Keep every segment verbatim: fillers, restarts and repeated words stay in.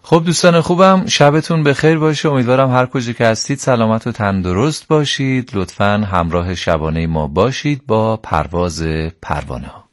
خب دوستان خوبم، شبتون بخیر باشه. امیدوارم هر کجا که هستید سلامت و تندرست باشید. لطفاً همراه شبانه ما باشید با پرواز پروانه ها.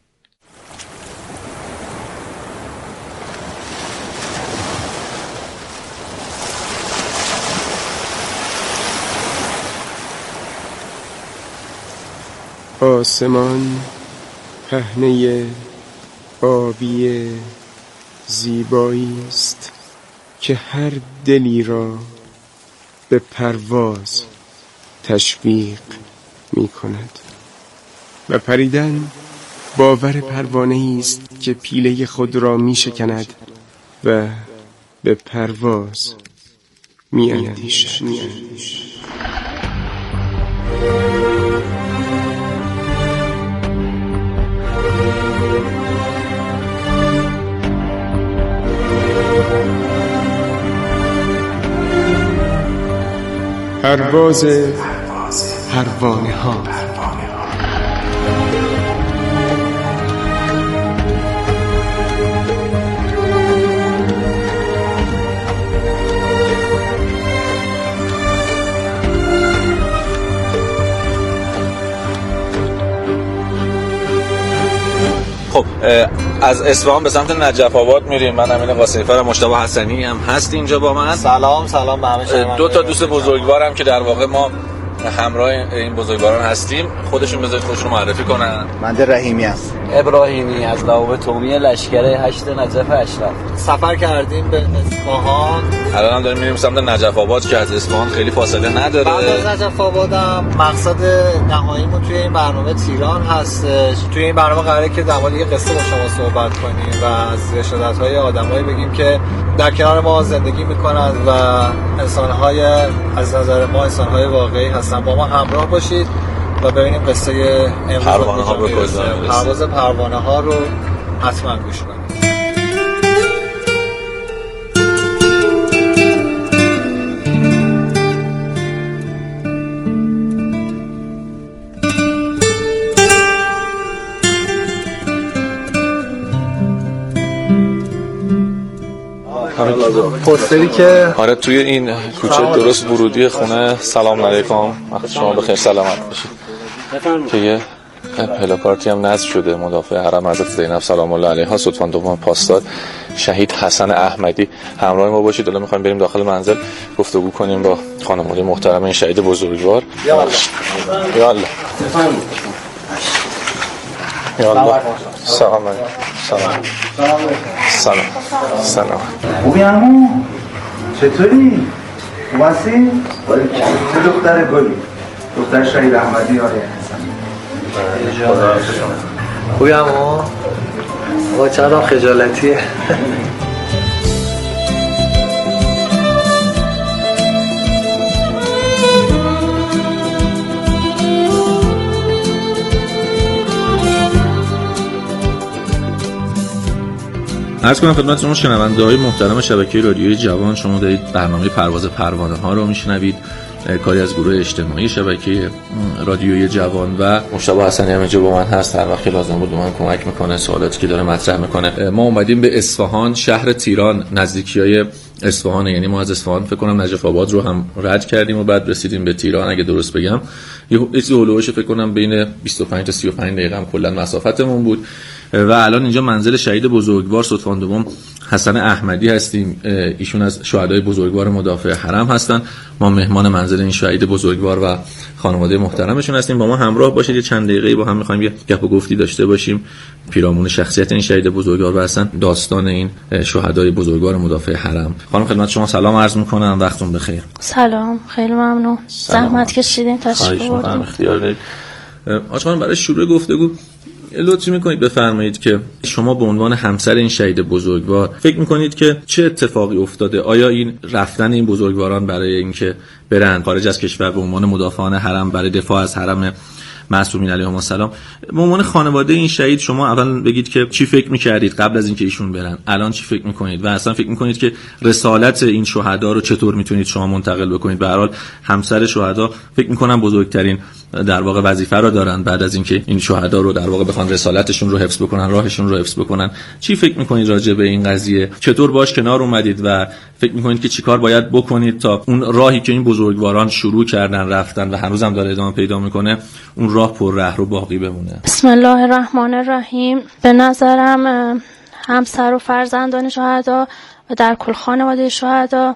آسمان پهنه آبی زیبایی است که هر دلی را به پرواز تشویق می کند و پریدن باور پروانه است که پیله خود را می شکند و به پرواز می اندیشد. پرواز پروانه ها. خب از اصفهان به سمت نجف آباد میریم. من امین قاسمی‌فر، مجتبی حسنی هم هست اینجا با من. سلام سلام به همه. دو تا دوست بزرگوارم که در واقع ما همراه این بزرگواران هستیم، خودشون بذارید خودشون معرفی کنن. من رحیمی هستم. ابراهیمی از نواب تومی لشکر هشت نجف اشرف. سفر کردیم به اصفهان. الان هم داریم میریم سمت نجف آباد که از اصفهان خیلی فاصله نداره. بعد از نجف آبادم مقصد نهاییمون توی این برنامه تیران هستش. توی این برنامه قراره که در مورد یه قصه با شما صحبت کنیم و از رشادت‌های آدمایی بگیم که در کنار ما زندگی میکنند و انسان‌های از نظر ما انسان‌های واقعی هستن. با ما همراه باشید و ببینیم قصه امروز پروانه ها به کجا میرسه. پرواز پروانه ها رو حتما گوش کنید. پوستری که آره توی این کوچه درست ورودی خونه. سلام علیکم، وقت شما بخیر، سلامت باشید. که یه پلاکارتی هم نصب شده، مدافع حرم حضرت زینب سلام الله علیها، ستوان دوم پاسدار شهید حسن احمدی. همراه ما باشید. الان می‌خوایم بریم داخل منزل گفتگو کنیم با خانواده محترم این شهید بزرگوار. یالا یالا یالا. سلام علیکم. سلام سلام سلام. خوبی عمو؟ چطوری؟ خوب هستی؟ چه دختر گلی؟ دختر شهید احمدی آقای حسن. خوبی عمو؟ آقا چقدر خجالتیه. عرض کنم خدمت شما شنونده‌های محترم شبکه رادیوی جوان، شما دارید برنامه پرواز پروانه ها رو میشنوید، کاری از گروه اجتماعی شبکه رادیوی جوان و مجتبی حسنی هم اینجا با من هست. هر وقت لازم بود به من کمک میکنه، سوالاتی که داره مطرح میکنه. ما اومدیم به اصفهان، شهر تیران، نزدیکیای اصفهان، یعنی ما از اصفهان فکر کنم نجف آباد رو هم رد کردیم و بعد رسیدیم به تیران اگه درست بگم. یه چیزی هولوش فکر کنم بین بیست و پنج تا سی و پنج دقیقه هم کلا مسافتمون بود و الان اینجا منزل شهید بزرگوار ستوان دوم حسن احمدی هستیم. ایشون از شهدای بزرگوار مدافع حرم هستن. ما مهمان منزل این شهید بزرگوار و خانواده محترمشون هستیم. با ما همراه باشید. یه چند دقیقه‌ای با هم می‌خوایم یه گپ و گفتی داشته باشیم، پیرامون شخصیت این شهید بزرگوار و اصلا داستان این شهدای بزرگوار مدافع حرم. خانم خدمت شما سلام عرض می‌کنم، وقتتون بخیر. سلام، خیلی ممنون. زحمت کشیدین تشریف آوردین. اختیار دارید. آقا برای شروع گفتگو لطفی میکنید بفرمایید که شما به عنوان همسر این شهید بزرگوار فکر میکنید که چه اتفاقی افتاده؟ آیا این رفتن این بزرگواران برای اینکه برن خارج از کشور به عنوان مدافعان حرم برای دفاع از حرم معصومین علیهم السلام. به عنوان خانواده این شهید شما اول بگید که چی فکر می‌کردید قبل از اینکه ایشون برن، الان چی فکر می‌کنید و اصلا فکر می‌کنید که رسالت این شهدا رو چطور می‌تونید شما منتقل بکنید؟ به هر حال همسر شهدا فکر می‌کنم بزرگترین در واقع وظیفه رو دارن بعد از اینکه این شهدا رو در واقع بخوان رسالتشون رو حفظ بکنن، راهشون رو حفظ بکنن. چی فکر می‌کنید راجع به این قضیه؟ چطور باش کنار اومدید و فکر می‌کنید که چیکار باید بکنید تا اون راهی که این بزرگواران شروع کردن رفتن و هنوزم داره ادامه پیدا می‌کنه اون راه پر ره رو باقی بمونه؟ بسم الله الرحمن الرحیم. به نظرم همسر و فرزندان شهدا و در کل خانواده شهدا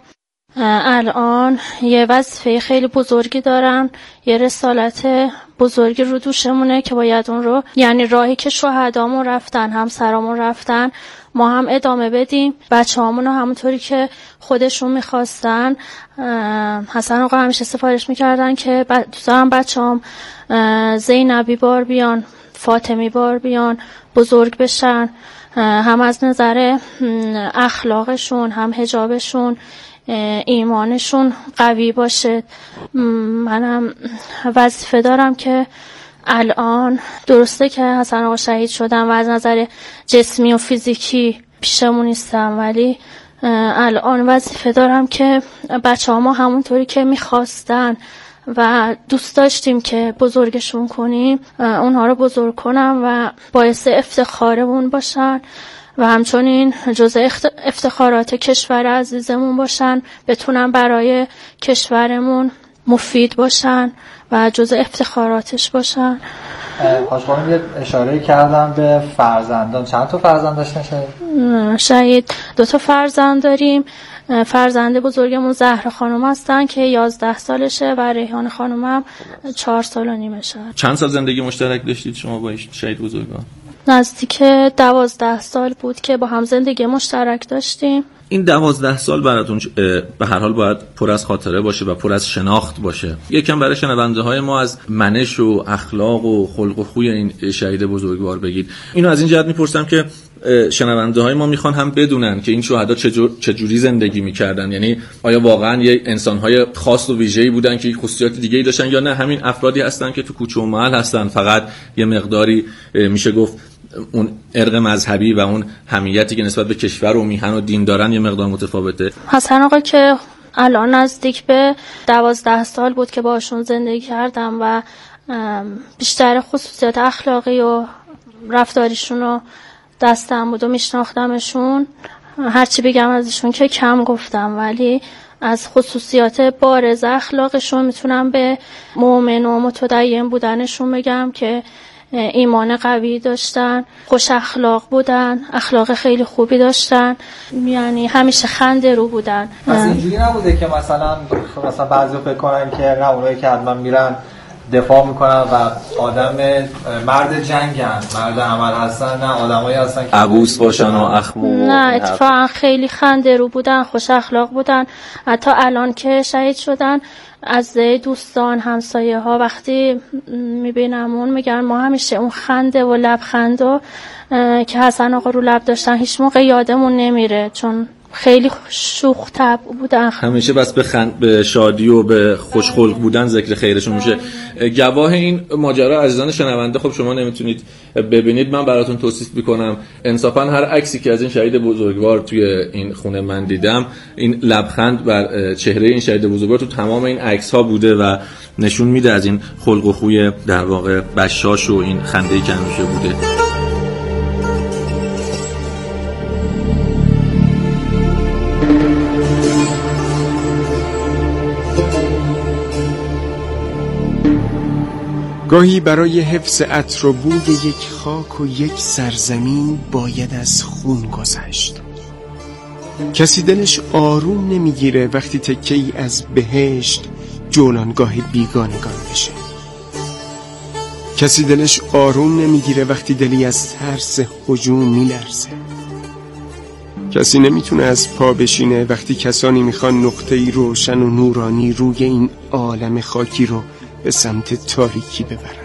الان یه وظیفه خیلی بزرگی دارن، یه رسالت بزرگی رو دوشمونه که باید اون رو، یعنی راهی که شهدامون رفتن، همسرامون رفتن، ما هم ادامه بدیم. بچه هامون رو همونطوری که خودشون میخواستن، حسن آقا همیشه سفارش میکردن که دوست دارم بچه هم زینبی بار بیان، فاطمی بار بیان، بزرگ بشن، هم از نظر اخلاقشون هم حجابشون ایمانشون قوی باشه. منم وظیفه دارم که الان درسته که حسن آقا شهید شدن و از نظر جسمی و فیزیکی پیشمون نیستم، ولی الان وظیفه دارم که بچه ها ما همونطوری که میخواستن و دوست داشتیم که بزرگشون کنیم اونها رو بزرگ کنم و باعث افتخارمون باشن و همچنین جزء افتخارات کشور عزیزمون باشن، بتونن برای کشورمون مفید باشن و جزء افتخاراتش باشن. حاج خانم یه اشاره کردم به فرزندان. چند تا فرزند داشتن شهید؟ شهید دو تا فرزند داریم. فرزند بزرگمون زهره خانم هستن که یازده سالشه و ریحان خانم هم چهار سال و نیمشه. چند سال زندگی مشترک داشتید شما با شهید بزرگوار؟ نزدیک دوازده سال بود که با هم زندگی مشترک داشتیم. این دوازده سال براتون به هر حال باید پر از خاطره باشه و پر از شناخت باشه. یکم برای شنونده های ما از منش و اخلاق و خلق و خوی این شهید بزرگوار بگید. اینو از این جهت میپرسم که شنونده های ما میخوان هم بدونن که این شهدا چجور چجوری زندگی میکردن، یعنی آیا واقعا یه انسان های خاص و ویژه‌ای بودن که خصوصیات دیگه‌ای داشتن یا نه همین افرادی هستن که تو کوچه و محل هستن، فقط یه مقداری میشه گفت اون ارق مذهبی و اون حمیتی که نسبت به کشور و میهن و دین دارن یه مقدار متفاوته. حسن آقا که الان نزدیک به دوازده سال بود که باشون زندگی کردم و بیشتر خصوصیات اخلاقی و رفتاریشون رو دستم بود و میشناختمشون. هرچی بگم ازشون که کم گفتم، ولی از خصوصیات بارز اخلاقشون میتونم به مؤمن و متدین بودنشون بگم که ایمان قوی داشتن، خوش اخلاق بودن، اخلاق خیلی خوبی داشتن، یعنی همیشه خنده رو بودن. از اینجوری نبوده که مثلا مثلا بعضی فکر کنن که نه اونایی که حتما میرن دفاع میکنن و آدم مرد جنگن، مرد عمل هستن، نه آدمایی هستن که عبوس باشن و اخمو. نه اتفاقا خیلی خنده رو بودن، خوش اخلاق بودن. حتی الان که شهید شدن از دوستان همسایه ها وقتی میبینم اون میگن ما همیشه اون خنده و لبخند و که حسن آقا رو لب داشتن هیچ موقع یادمون نمیره، چون خیلی شوخ طبع بودن. همیشه بس به خند، به شادی و به خوشخلق بودن ذکر خیرشون میشه. گواه این ماجرا عزیزان شنونده خب شما نمیتونید ببینید، من براتون توصیف میکنم. انصافا هر عکسی که از این شهید بزرگوار توی این خونه من دیدم، این لبخند بر چهره این شهید بزرگوار تو تمام این عکس ها بوده و نشون میده از این خلق و خوی در واقع بشاش و این خنده‌ای که همیشه بوده. گاهی برای حفظ عطر و بوی یک خاک و یک سرزمین باید از خون گذشت. کسی دلش آروم نمیگیره وقتی تکه‌ای از بهشت جولانگاه بیگانگان بشه. کسی دلش آروم نمیگیره وقتی دلی از ترس هجوم میلرزه. کسی نمیتونه از پا بشینه وقتی کسانی میخوان نقطه‌ای روشن و نورانی روی این عالم خاکی رو به سمت تاریکی ببرن.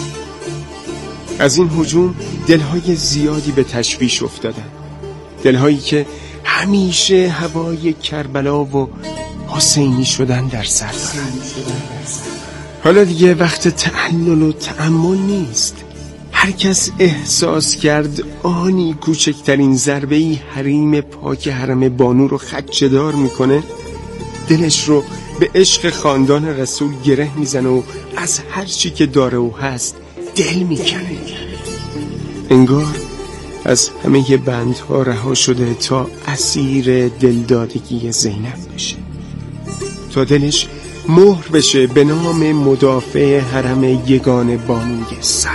از این هجوم دلهای زیادی به تشویش افتادن، دلهایی که همیشه هوای کربلا و حسینی شدن در سر دارن. حالا دیگه وقت تعلل و تأمل نیست. هر کس احساس کرد آنی کوچکترین ضربه‌ای حریم پاک حرم بانو رو خدشه‌دار میکنه، دلش رو به عشق خاندان رسول گره میزنه و از هر چی که داره و هست دل میکنه. انگار از همه بندها رها شده تا اسیر دلدادگی زینب بشه، تا دلش مهر بشه به نام مدافع حرم یگان بانوی سر.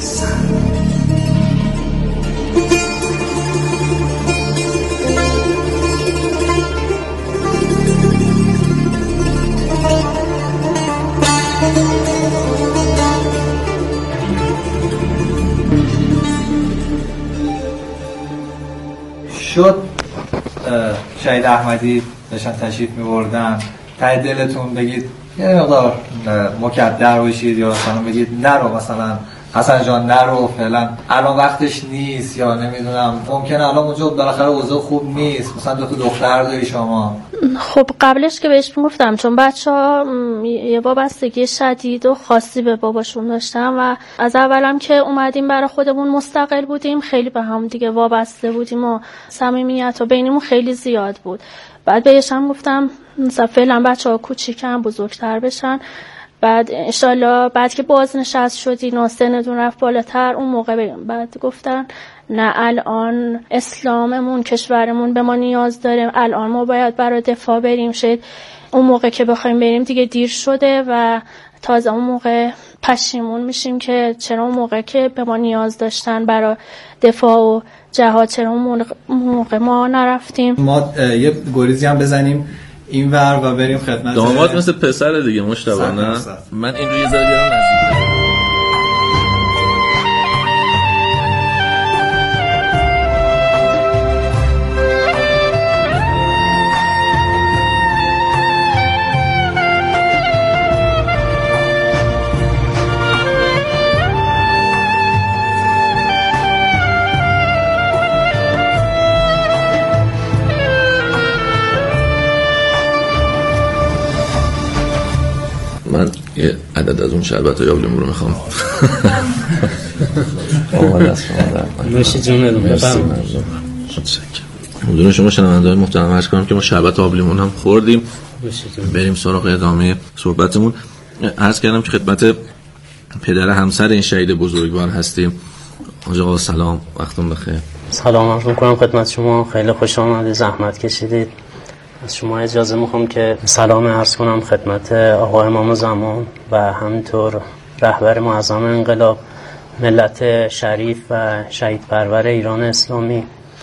شد شهید احمدی داشتن تشریف می‌بردن، ته دلتون بگید یه مقدار مکدر باشید یا مثلا بگید نرو، مثلا حسن جان نرو فعلا الان وقتش نیست، یا نمیدونم ممکنه الان اونجا بالاخره اوضاع خوب نیست، مثلا دو تا دختر داری شما. خب قبلش که بهش میگفتم، چون بچه ها یه وابستگی شدید و خاصی به باباشون داشتن و از اولم که اومدیم برای خودمون مستقل بودیم خیلی به هم دیگه وابسته بودیم و صمیمیت و بینمون خیلی زیاد بود. بعد بهش هم گفتم مثلا فعلا بچه ها کوچیکن بزرگتر بشن، بعد انشالله بعد که بازنشست شدین و سنتون رفت بالاتر اون موقع بریم. بعد گفتن نه الان اسلاممون کشورمون به ما نیاز داره، الان ما باید برای دفاع بریم، شاید اون موقع که بخوایم بریم دیگه دیر شده و تازه اون موقع پشیمون میشیم که چرا اون موقع که به ما نیاز داشتن برای دفاع و جهاد چرا اون موقع ما نرفتیم. ما یه گریزی هم بزنیم این ور و بریم خدمت داماد مثل پسر دیگه مشتبه نه؟ من این رو یه ذره بیارم نزدیک. من یه عدد از اون شربت های آبلیمو رو میخوام. آماده است آماده نوشی جونه رو بفرم. مدون شما شنونده های محترم عرض کنم که ما شربت آبلیمون هم خوردیم، بریم سراغ ادامه صحبتمون. عرض کردم که خدمت پدر همسر این شهید بزرگوار هستیم. آقا سلام، وقتون بخیر. سلام عرض میکنم خدمت شما، خیلی خوش آمدید، زحمت کشیدید. از شما اجازه میخوام که سلام عرض کنم خدمت آقا امام زمان و همینطور رهبر معظم انقلاب، ملت شریف و شهید پرور ایران اسلامی،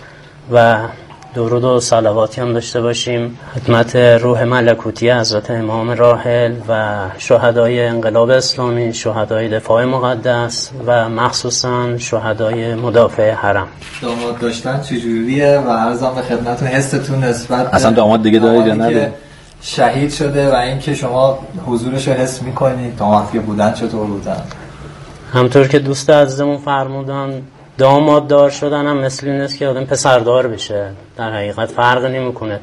و درود و صلواتی هم داشته باشیم خدمت روح ملکوتی حضرت امام راحل و شهدای انقلاب اسلامی، شهدای دفاع مقدس و مخصوصا شهدای مدافع حرم. داماد داشتن چجوریه و عرضم به خدمتتون حستون نسبت اصلا داماد دیگه دارید یا ندارید؟ شهید شده و اینکه شما حضورش رو حس میکنید، داماد که بودن چطور بودن؟ همطور که دوست عزیزمون فرمودن داماد دار شدن هم مثل این است که آدم پسردار بشه، در حقیقت فرق نمیکنه.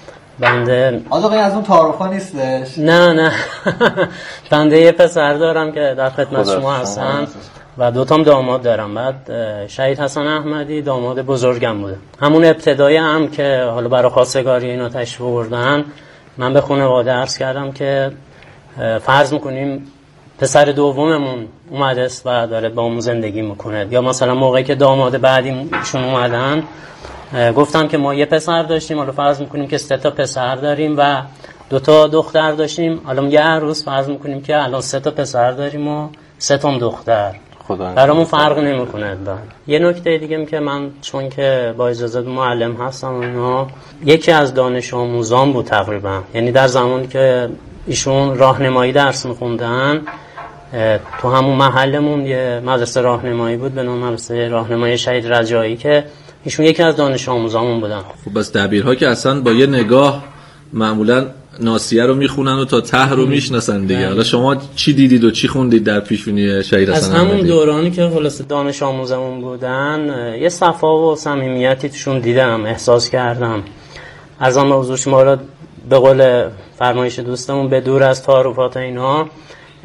بنده آقا از اون تعارفا نیستش؟ نه نه بنده یه پسر دارم که در خدمت شما هستم و دوتام داماد دارم. بعد شهید حسن احمدی داماد بزرگم بوده. همون ابتدایی هم که حالا برای خواستگاری اینا تشریف آوردن، من به خانواده عرض کردم که فرض میکنیم پسر دوممون اومده است و داره با همون زندگی میکنه، یا مثلا موقعی که داماد بعدیشون اومدن گفتم که ما یه پسر داشتیم، حالا فرض میکنیم که سه تا پسر داریم و دو تا دختر داشتیم، حالا یه روز فرض میکنیم که الان سه تا پسر داریم و سه تا دختر. برامون فرق نمیکنه. یه نکته دیگه که من چون که با اجازه معلم هستم اینا، یکی از دانش آموزان بود تقریبا، یعنی در زمانی که ایشون راهنمایی درس میخوندن تو همون محلمون یه مدرسه راهنمایی بود به نام مدرسه راهنمایی شهید رجایی که ایشون یکی از دانش آموزامون بودن. خب بس دبیرها که اصلا با یه نگاه معمولا ناسیه رو میخونن و تا ته رو میشناسن دیگه. حالا شما چی دیدید و چی خوندید در پیشونی شهید حسن احمدی؟ از همون دورانی که خلاص دانش آموزمون بودن یه صفا و صمیمیتی توشون دیدم، احساس کردم. ارزم به حضور شما را به قول فرمایش دوستمون به دور از تعارفات اینا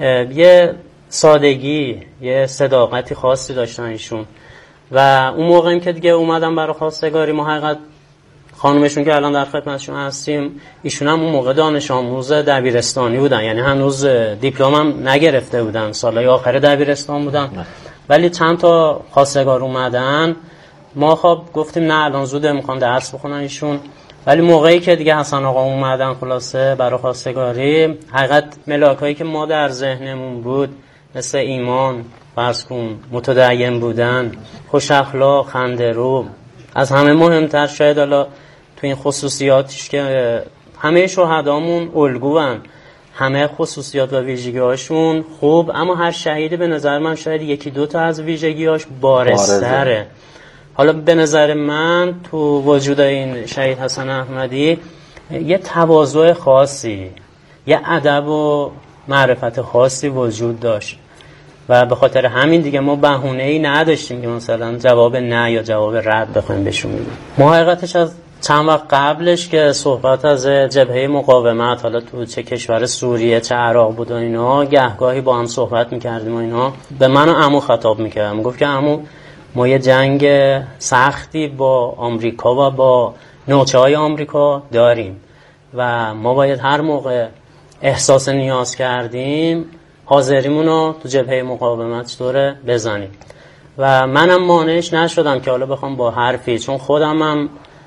یه سادگی، یه صداقتی خاصی داشتن ایشون. و اون موقعیم که دیگه اومدم برای خواستگاری، ما حقیقت خانومشون که الان در خدمتشون هستیم، ایشون هم اون موقع دانش آموز دبیرستانی بودن، یعنی هنوز دیپلم هم نگرفته بودن، سالهای آخر دبیرستان بودن. ولی چند تا خواستگار اومدن، ما خب گفتیم نه الان زوده، میخوام درس بخونن ایشون. ولی موقعی که دیگه حسن آقا اومدن خلاصه برای خواستگاری، حقیقت ملاکایی که ما در ذهنمون بود، مثل ایمان، فرض کن متدین بودن، خوش اخلاق، خنده رو، از همه مهمتر شاید حالا تو این خصوصیاتش که همه شهدامون الگوان، همه خصوصیات و ویژگی‌هاشون خوب، اما هر شهیدی به نظر من شاید یکی دو تا از ویژگی‌هاش بارزتره. حالا به نظر من تو وجود این شهید حسن احمدی یه تواضع خاصی، یه ادب و معرفت خاصی وجود داشت و به خاطر همین دیگه ما بهونه‌ای نداشتیم که مثلا جواب نه یا جواب رد بخوایم بهشون بدیم. ما حقیقتش از چند وقت قبلش که صحبت از جبهه مقاومت، حالا تو چه کشور سوریه چه عراق بود و اینا، گهگاهی با هم صحبت میکردیم و اینا، به من و عمو خطاب میکردم، میگفت که عمو ما یه جنگ سختی با آمریکا و با نوچه های آمریکا داریم و ما باید هر موقع احساس نیاز کردیم حاضریمون رو تو جبهه مقاومت چطوره بزنیم. و منم مانعش نشدم که حالا بخوام با حرفی، چون خودم هم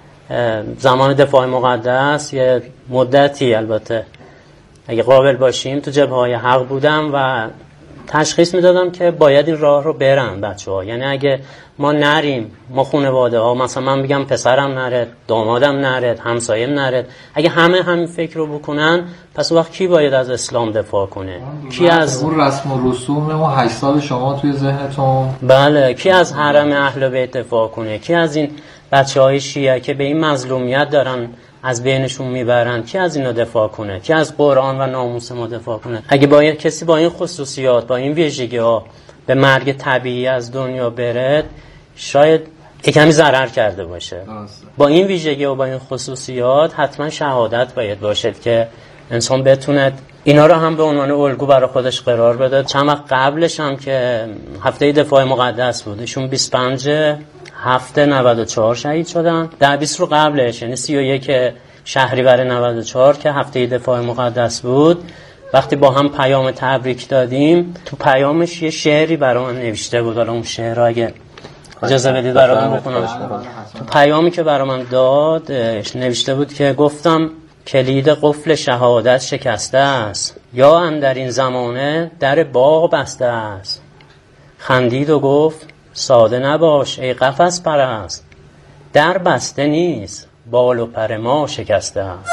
زمان دفاع مقدس یه مدتی البته اگه قابل باشیم تو جبهه های حق بودم و تشخیص میدادم که باید این راه رو برن بچه ها. یعنی اگه ما نریم، ما خانواده ها، مثلا من بگم پسرم نرد، دامادم نرد، همسایم نرد، اگه همه همین فکر رو بکنن، پس وقت کی باید از اسلام دفاع کنه؟ کی از اون رسم و رسوم اون هشت سال شما توی ذهنتون؟ بله، کی از حرم اهل بیت دفاع کنه؟ کی از این بچه های شیعه که به این مظلومیت دارن از بینشون میبرن، کی از اینا دفاع کنه؟ کی از قرآن و ناموس ما دفاع کنه؟ اگه با کسی با این خصوصیات، با این ویژگی ها به مرگ طبیعی از دنیا برد، شاید یکمی ضرر کرده باشه. با این ویژگی و با این خصوصیات حتما شهادت باید باشد که انسان بتونه اینا رو هم به عنوان الگو برای خودش قرار بده. چند وقت قبلش هم که هفته دفاع مقدس بود، ایشون بیست و پنج هفته نود و چهار شهید شدن. ده بیست رو قبلش، یعنی سی و یک شهریور نود و چهار که هفته دفاع مقدس بود، وقتی با هم پیام تبریک دادیم، تو پیامش یه شعری برای من نوشته بود. حالا اون شعر رو اگه اجازه بدید برای من بخونم. تو پیامی که برای من داد نوشته بود که گفتم کلید قفل شهادت شکسته است، یا اندر این زمانه در باغ بسته است. خندید و گفت ساده نباش ای قفس پرست، در بسته نیست بال و پر ما شکسته است.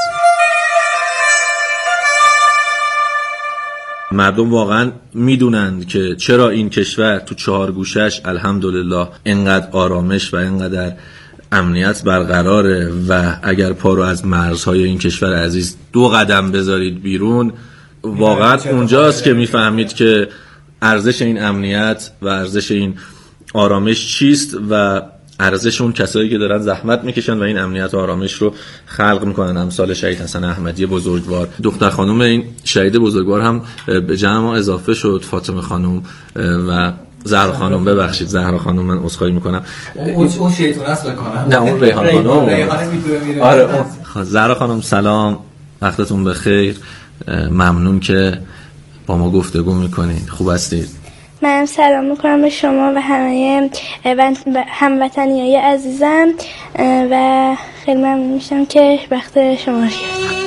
مردم واقعا میدونند که چرا این کشور تو چهار گوشش الحمدلله اینقدر آرامش و اینقدر امنیت برقراره و اگر پا رو از مرزهای این کشور عزیز دو قدم بذارید بیرون، واقعا اونجاست که میفهمید که ارزش این امنیت و ارزش این آرامش چیست و ارزش اون کسایی که دارن زحمت میکشن و این امنیت و آرامش رو خلق میکنن، امثال شهید حسن احمدی بزرگوار. دختر خانم این شهید بزرگوار هم به جمع ما اضافه شد، فاطمه خانم و زهرا خانم. ببخشید زهرا خانم، من عذرخواهی میکنم. اون اون شیطون است بکنم. نه اون ریحان خانم. ریحان میتونه میره. آره اون. زهرا خانم سلام، وقتتون بخیر. ممنون که با ما گفتگو میکنین. خوب هستید؟ من سلام میکنم به شما و همه هموطنیای عزیزم و خیلی ممنون میشم که وقت شما رو گرفتم.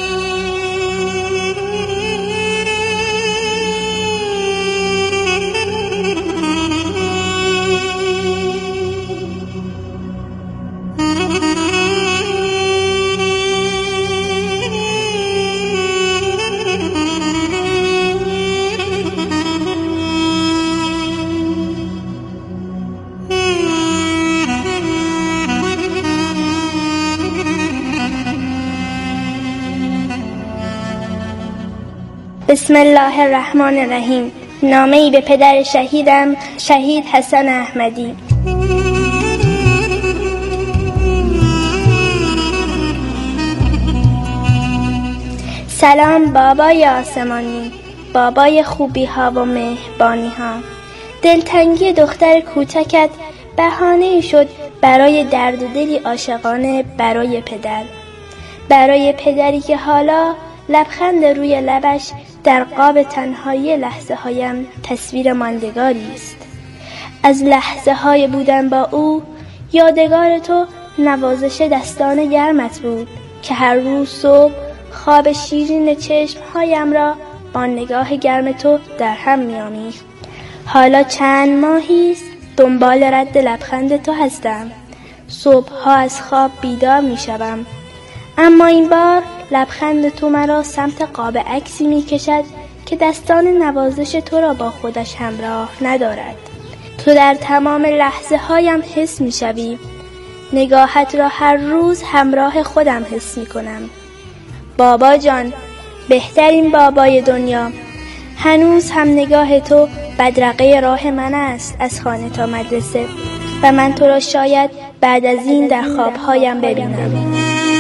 بسم الله الرحمن الرحیم. نامه‌ای به پدر شهیدم شهید حسن احمدی. سلام بابای آسمانی، بابای خوبی ها و مهربانی ها. دلتنگی دختر کوچکت بهانه‌ای شد برای درد و دلی عاشقانه برای پدر. برای پدری که حالا لبخند روی لبش در قاب تنهایی لحظه هایم تصویر ماندگاری است. از لحظه های بودن با او یادگار تو نوازش دستان گرمت بود که هر روز صبح خواب شیرین چشمهایم را با نگاه گرم تو در هم می‌آمیخت. حالا چند ماهی است دنبال رد لبخند تو هستم. صبح‌ها از خواب بیدار می‌شوم، اما این بار لبخند تو مرا سمت قاب عکسی می‌کشد که دستان نوازش تو را با خودش همراه ندارد. تو در تمام لحظه هایم حس می‌شوی. نگاهت را هر روز همراه خودم حس می‌کنم. بابا جان، بهترین بابای دنیا، هنوز هم نگاه تو بدرقه راه من است از خانه تا مدرسه و من تو را شاید بعد از این در خوابهایم ببینم.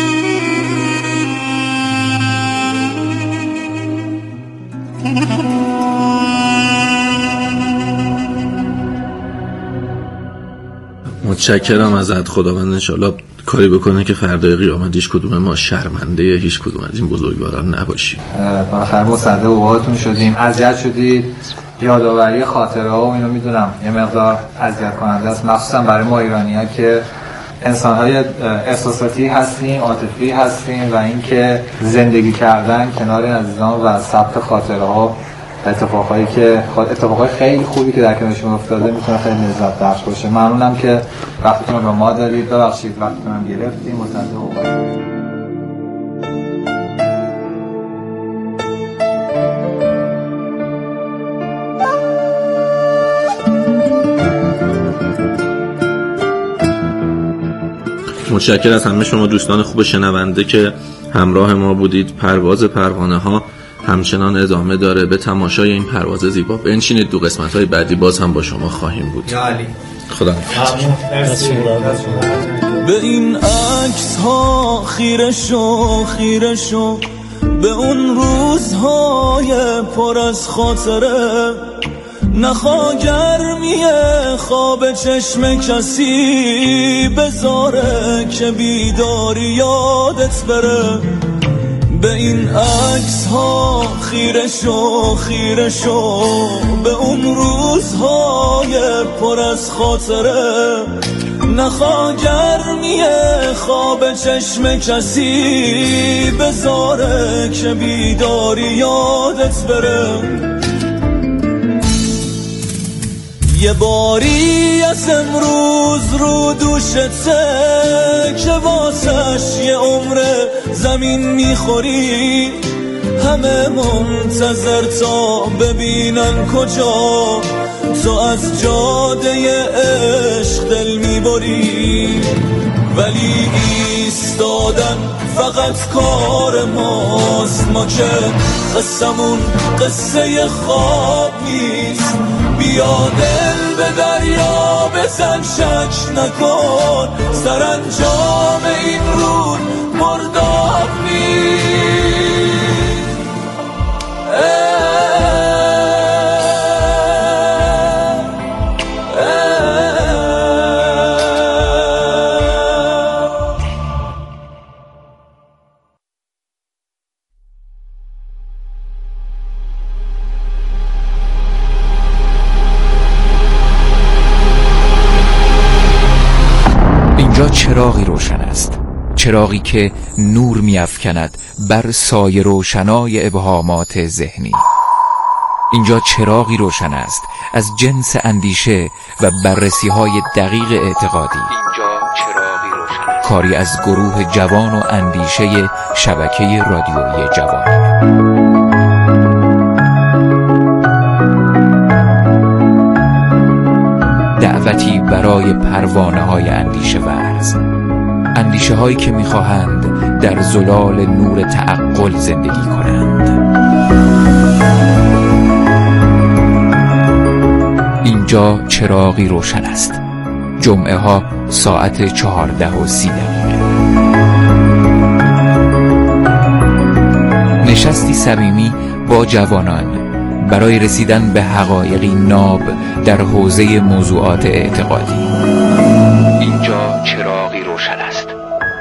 متشکرم ازت. خداوند انشالله کاری بکنه که فردای قیامت هیچ کدوم ما شرمنده هیچ کدوم از این بزرگواران نباشیم. بالاخره مصدق اوقاتون شدیم، اذیت شدید، یادآوری خاطره ها و اینو میدونم یه مقدار اذیت کننده است، مخصوصا برای ما ایرانی‌ها که انسان‌های احساساتی هستیم، عاطفی هستیم و اینکه زندگی کردن کنار عزیزان و ثبت خاطره ها اتفاقایی که اتفاقای خیلی خوبی که در کنارشون افتاده میتونه خیلی لذت بخش باشه. ممنونم که وقتتون رو به ما دادید. ببخشید وقتتون رو گرفتیم. مصدق اوقات. متشکرم از همه شما دوستان خوب شنونده که همراه ما بودید. پرواز پروانه ها همچنان ادامه داره. به تماشای این پرواز زیبا بنشینید، دو قسمت های بعدی باز هم با شما خواهیم بود. یا علی خدا به این عکس ها خیره شو خیره شو، به اون روزهای پر از خاطره، نخوا گرمی خواب چشم کسی بذاره که بیداری یادت بره. به این عکس ها خیره شو خیره شو، به اون روزهای پر از خاطره، نخوا گرمی خواب چشم کسی بذاره که بیداری یادت بره. یه باری از امروز رو دوشته که واسش یه عمر زمین میخوری، همه منتظر تا ببینن کجا تو از جاده عشق دل میبری. ولی ایستادن فقط کار ماست، ما که قصمون قصه خواب نیست. بیا دل به دریا بزن، شک نکن، سرانجام این رود مرداب نیست. چراغی روشن است، چراغی که نور می‌افکند بر سایه روشنای ابهامات ذهنی. اینجا چراغی روشن است از جنس اندیشه و بررسی‌های دقیق اعتقادی. اینجا چراغی روشن است. کاری از گروه جوان و اندیشه شبکه رادیویی جوان. دعوتی برای پروانه‌های اندیشه ورز، اندیشه هایی که می‌خواهند در زلال نور تعقل زندگی کنند. اینجا چراغی روشن است. جمعه ها ساعت چهارده و سی دقیقه. نشستی صمیمی با جوانان برای رسیدن به حقایقی ناب در حوزه موضوعات اعتقادی. اینجا چراغی روشن است.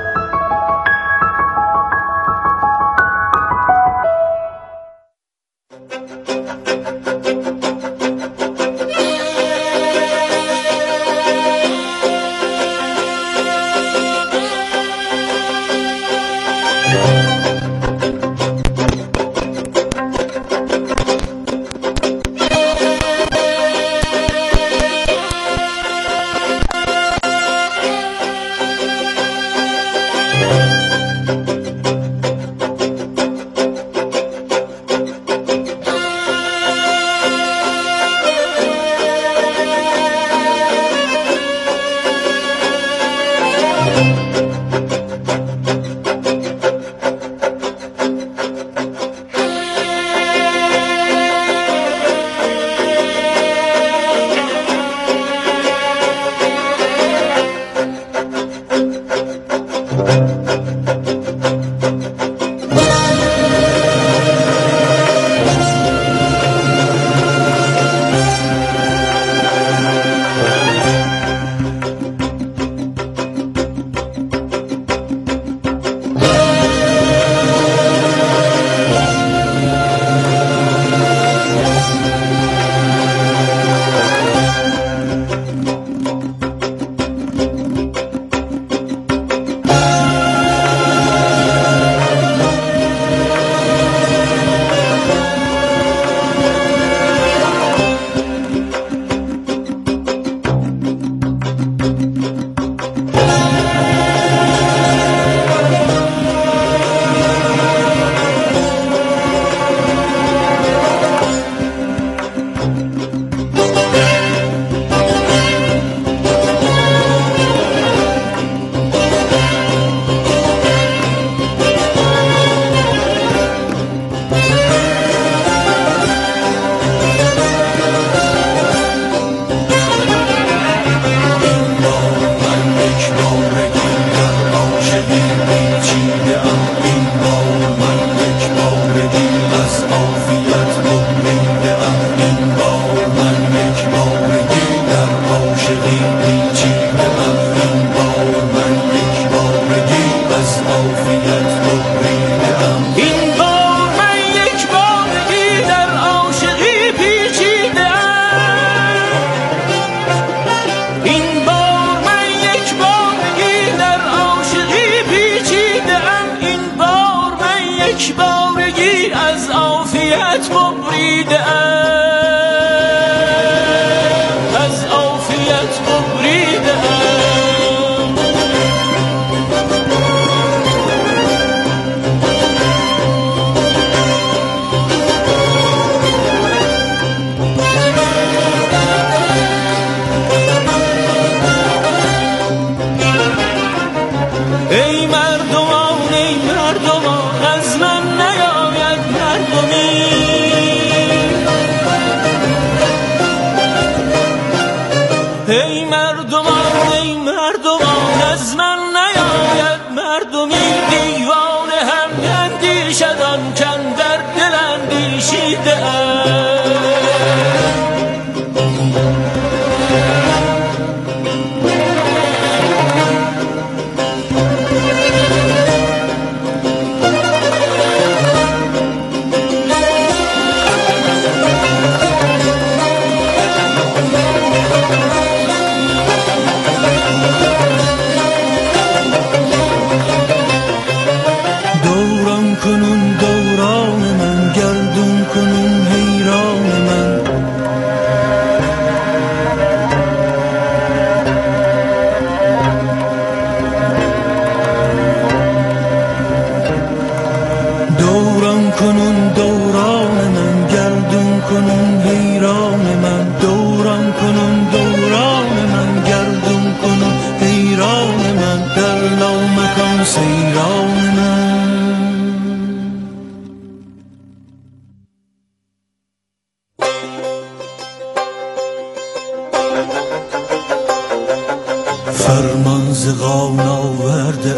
فرمان ز قان آورده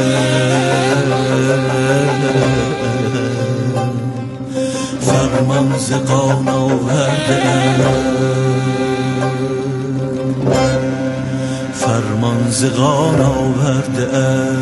فرمان ز قان آورده فرمان ز قان آورده